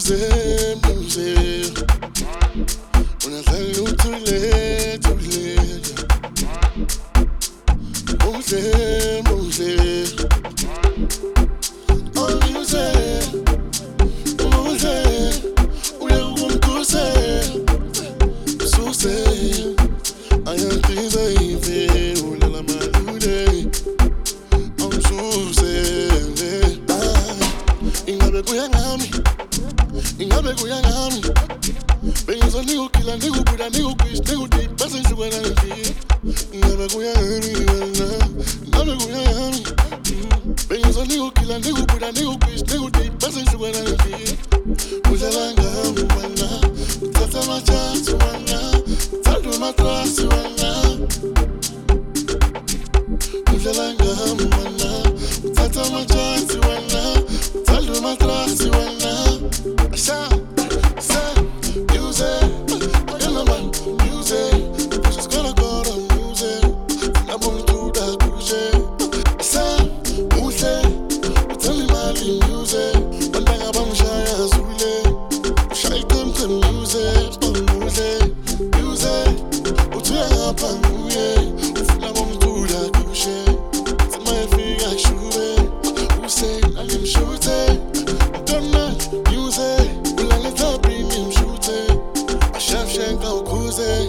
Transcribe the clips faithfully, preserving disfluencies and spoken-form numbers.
music, music. When I tell you too late, too late. Music, music. Oh, music, music. We are going to say, so say. I am busy, oh la la malule. I'm so say, ah. Ingabe kuyangami, ingabe kuyangami. Bengizo niku kila niku buda niku kiss niku deep basi nsuka na nfi. Ingabe kuyangami, ingabe kuyangami. Bengizo niku kila niku buda niku kiss niku deep basi nsuka na nfi. Ujalanga mwana, utata machatu mwana, utatu matrasi mwana. Ujalanga mwana, utata machatu mwana, utatu matrasi mwana. Asha, sa, music, yalla man, music. Just gonna go to music, I'm gonna do that music. Sa, music, tell me my music. One thing about Shaya Zule, Shaya come to music, music, music. What's your hapa music? I'm gonna do that music. It's my feet I shoot it. Who say I am shoot it? Don't not music. Will I let her premium shoot it? I chef shank out cruise it.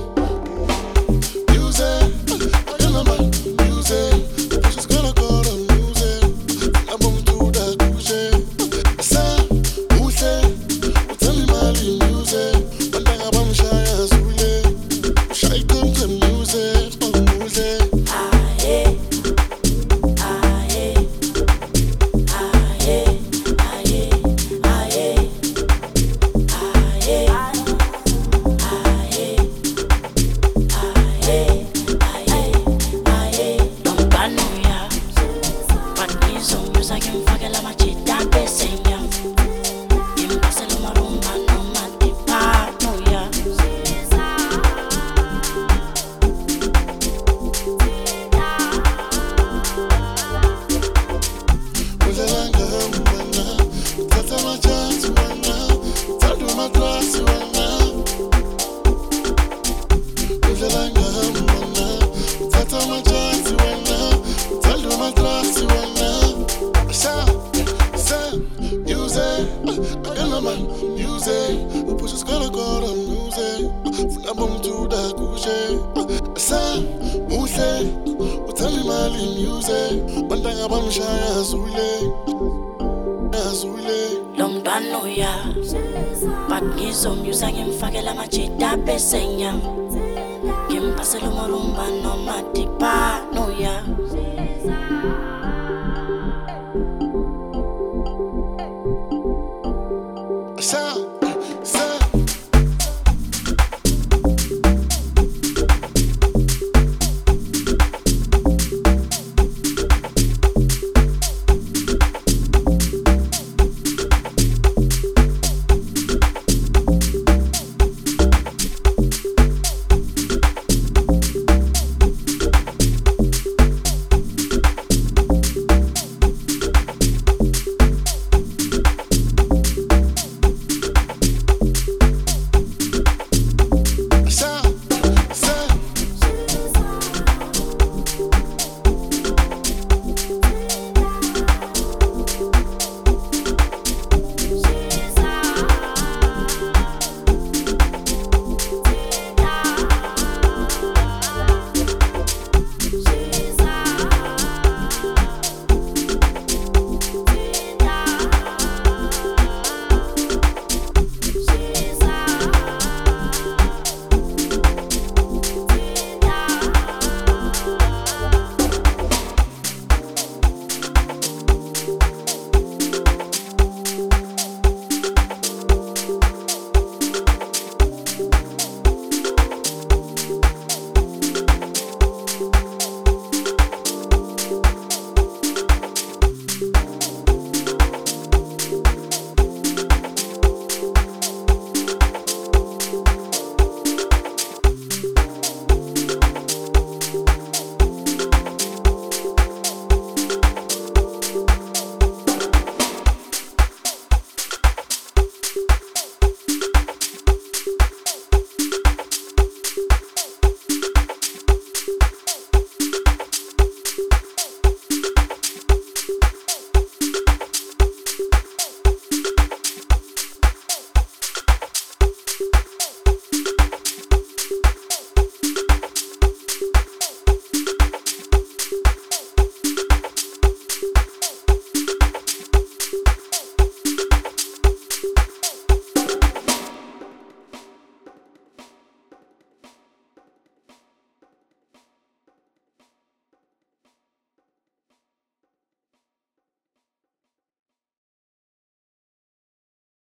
Music, yalla man, music. Just gonna call on music. I'm gonna do that music. Sa, music, tell me my music. One thing about Shaya Zule, Shaya come to music, music. Kim paselo morumba no matipa no ya.